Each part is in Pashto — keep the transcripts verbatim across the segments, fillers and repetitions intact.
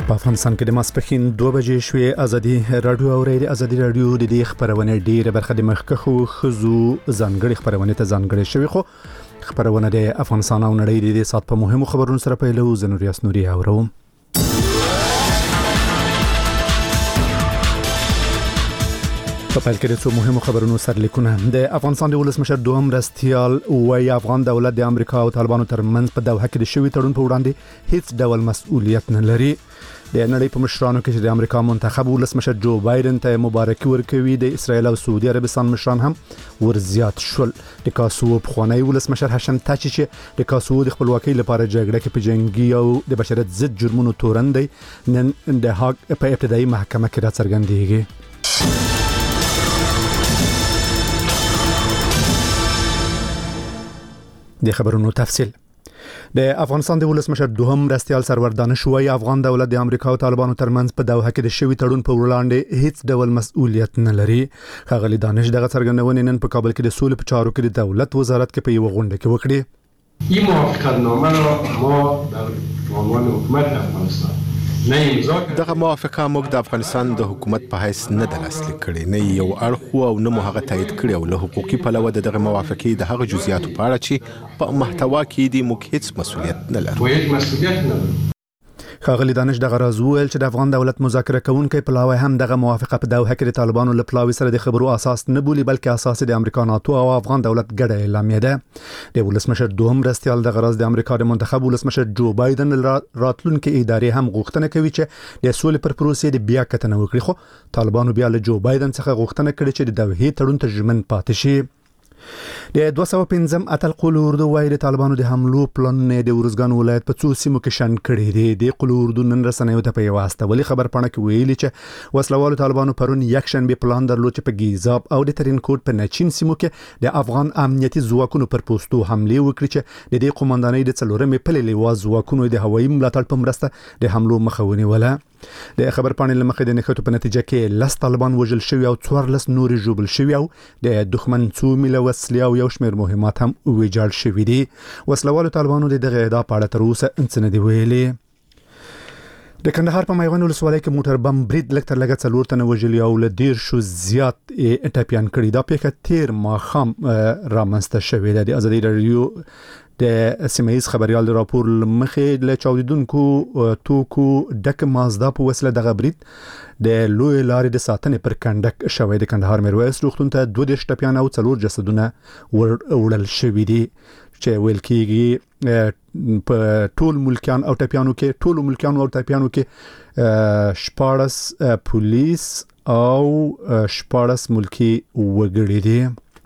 په افغانستان کې د ماسپښین دوه بجې شوې ازادي رادیو او ریډیو ازادي رادیو د دې خبرونه ډیره برخه د مخکخو خزو ځانګړي خبرونه ته ځانګړي شوی خو خبرونه د افغانستان او نړۍ د سات په مهمو خبرونو سره پیلو زنوریاس نوري اورو په پیل کې د څو مهمو خبرونو سرلیکونه د افغانستان د ولسمشر دوهم مرستیال وایي افغان دولت د امریکا او طالبانو ترمنځ په دوحه کې د شوی تړون په وړاندې هیڅ ډول مسؤلیت نه لري. د نړۍ په مشرانو کې چې د امریکا منتخب ولسمشر جو بایدن ته مبارکي ورکوي د اسرایل او سعودي عربستان مشران هم ورزیات شول. د کاسو په خوانی ولسمشر هاشم تاچی چې د کاسو د خپلواکۍ لپاره جګړه کې په جنگي او د بشریت ضد جرمونو تورن دی نن د هاګ په ابتدایي محکمه کې را څرګندېږي. د خبرونو تفصیل د افغانستان د ولسمشر دوهم مرستیال سرور دانش وایي افغان دولت د امریکا او طالبانو ترمنځ په دوحه کې د شوی تړون په وړاندې هیڅ ډول مسؤلیت نه لري. ښاغلي دانش دغه څرګندونه نن په کابل کې د سولې په چارو کې د دولت وزارت کې په یو غونډه کې وکړه. این موافقتنامه را ما در عنوان حکومت افغانستان دغه موافقه موږ د افغانستان د حکومت په حیث نه د لاسلیک کړي نه یو اړخ او نه مو هغه تایید کړي او له حقوقي پلوه دغه موافقه د هغه جزئیاتو په اړه چې په محتوا کې د موږ هیڅ مسؤلیت نه لرو. ښاغلي دانش دغه راز ویل چې د افغان دولت مذاکره کوونکي پلاوی هم دغه موافقه په دوحه کې د طالبانو له پلاوی سره د خبرو اساس نه بولي بلکې اساس د امریکا ناتو او افغان دولت ګډه اعلامیه ده. د ولسمشر دوهم مرستیال دغه راز د امریکا د منتخب ولسمشر جو بایدن راتلونکي ادارې هم غوښتنه کوي چې د سولې پر پروسې د بیا کتنه وکړي خو طالبانو بیا له جو بایدن څخه غوښتنه کړې چې د دوحې تړون ته ژمن پاتې شي. د دوه سوه و پنځم اتل قول اردو وایي د طالبانو د حملو پلان نه د ورزګان ولایت په څو سیمو کې شن کړي دي. د قول اردو نن رسنیو ته په واسطه ولی خبر پاڼه کې ویلي چې وسلوالو طالبانو پرون یک شنبه پلان درلود چې په گیزاب او د ترین کوټ په نچین سیمو کې د افغان امنیتي ځواکونو پر پوسټو حمله وکړي چې د دې قومندانۍ د څلورمې پلې لیواز ځواکونو د هوایي ملاتړ په مرسته د حملو مخه ونیوله. د خبر پاڼې لمخې د نښتو په نتیجه کې لس طالبان وژل شوي او څوارلس نور ژوبل شوي او د دښمن څو میله وسلې او یو شمېر مهمات هم ویجاړ شوي دي. وسلوالو طالبانو د دغه ادعا په اړه تر اوسه څه نه دي ویلي. د کندهار په میوند ولسوالۍ کې موټر بم برید لږ تر لږه څلور تنه وژلي او له ډېر شو زیات ټپیان کړي. دا پیښه تیر ماښام رامنځته شوې ده. د ازادي رادیو د سیمه‌ایز خبريال د راپور مخې له چاودیدونکو توکو ډک مازدا په وسیله د غبرید د لوی لارې د ساتنې پر کندک شوې. د کندهار میرویس روغتون ته دوه دیرش ټپیان او څلور جسدونه وړل شوي دي چې ویل کېږي په ټول ملکیان او ټپیانو کې ټول ملکیان او ټپیانو کې شپاړس پولیس او شپاړس ملکی وګړي دي.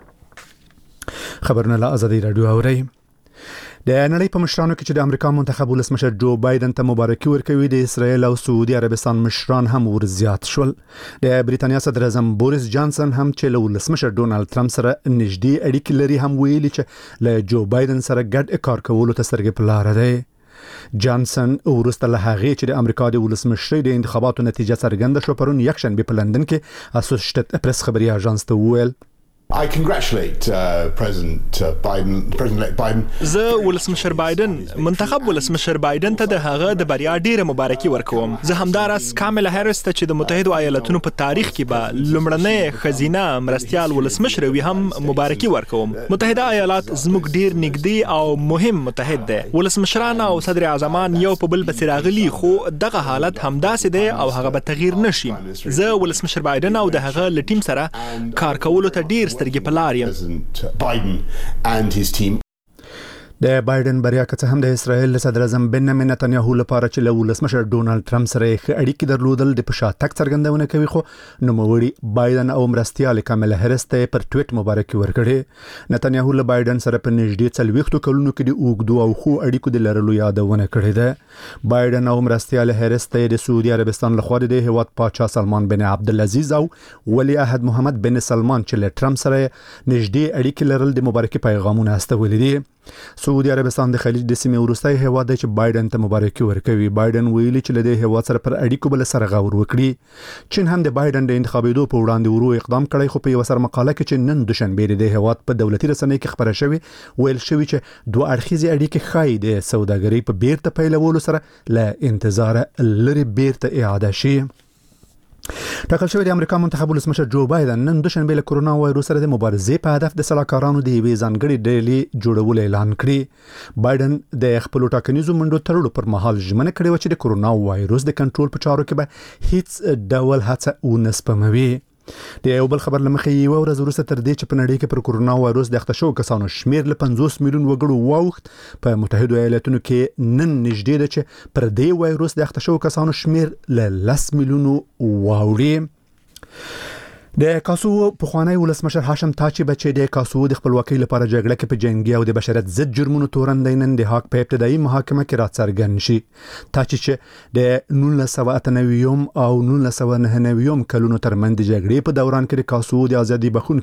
خبرونه له ازادي رادیو اوري. د نړۍ په مشرانو کې چې د امریکا منتخب ولسمشر جو بایدن ته مبارکي ورکوي د اسرایل او سعودي عربستان مشران هم ورزیات شول. د بریتانیا صدر اعظم بوریس جانسن هم چې له ولسمشر ډونالد ټرمپ سره نږدې اړیکې لري هم ویلي چې له جو بایدن سره ګډ کار کولو ته سترګې په لاره دی. جانسن وروسته له هغې چې د امریکا د ولسمشرۍ د انتخاباتو نتیجه څرګنده شو پرون یک شنبه په لندن کې اسوسییټډ پریس خبري اژانس ته وویل I congratulate uh, President uh, Biden, President-elect Biden. زه ولسمشر بایدن منتخب ولسمشر بایدن ته د هغه د بریا ډیره مبارکي ورکوم. زه همدارس کاملا هریس ته چې د متحده ایالاتونو په تاریخ کې به لومړنۍ خزینه مرستیال ولسمشر وي هم مبارکي ورکوم. متحده ایالات زموږ ډیر نږدې او مهم متحد دی. ولسمشران او صدر اعظمان یو په بل پسې راغلي خو دغه حالت همداسې دی او هغه به تغییر نشي. زه ولسمشر بایدن او د هغه ل ټیم سره کار کولو ته ډیر Biden and his team. د بایدن بریا که څه هم د اسرائیل صدر اعظم بنیامین نتنیاهو لپاره چې له ولسمشر ډونالد ټرمپ سره اړیکې درلودل د پشاتک څرګندونه کوي خو نوموړي بایدن او مرستیال کاملا هریس ته پر ټویټ مبارکي ورکړي. نتنیاهو له بایدن سره په نږدې څلوېښتو کلونو کې د اوږدو او خو اړیکو د لرلو یادونه کړې ده. بایدن او مرستیال هریس ته د سعودي عربستان لخوا د هیواد پاچا سلمان بن عبدالعزیز او ولی عهد محمد بن سلمان چې له ټرمپ سره نږدې اړیکې لرل د مبارکي پیغامونه استولې دي. سعودي عربستان د خلیج د سیمې وروستۍ هیواد دی چې بایدن ته مبارکي ورکوي. بایدن ویلي چې له دې هیواد سره پر اړیکو بل سره غور وکړي. چین هم د بایدن د انتخابېدو په وړاندې ورو اقدام کړی، خو په یو سر مقاله کې چې نن دوشنبه د هیواد په دولتي رسنۍ کې خبره شوې ویل شوی چې دوه اړخیزې اړیکې ښایي د سوداګرۍ په بیرته پیلولو سره له انتظار لري بیرته اعاده شي. ټاکل شوی د امریکا منتخب ولسمشر جو بایدن نن دوشنبه له کرونا وایروس سره د مبارزې په هدف د سلاکارانو د یوې ځانګړې ډلې جوړول اعلان کړی. بایدن د خپل ټاکنیزو منډو تړلو پر مهال ژمنه کړې و چې د کرونا وایروس د کنټرول په چارو کې به هیڅ ډول هڅه ونه سپموي. د یو بل خبر لمخې یو ورځ وروسته تر دې چې په نړۍ کې پر کرونا وایروس د اخته شو کسانو شمیر له پنځوس میلیون وګړو واوښت، په متحده ایالاتونو کې نن نږدې ده چې پر دې وایروس د اخته شو کسانو شمیر له لس میلیونو واوړي. د کاسوو پخوانی ولسمشر هاشم تاچی بچی د کاسوو د خپلواکۍ لپاره جګړه کې په جنگي او د بشریت ضد جرمونو تورندې نن د حق په ابتدایي محاکمه کې راڅرګند شي. تاچی چې د نولس سوه اته نوي او نولس سوه نهه نوي کلونو ترمنځ د جګړې په دوران کې د کاسوو د ازادي بخون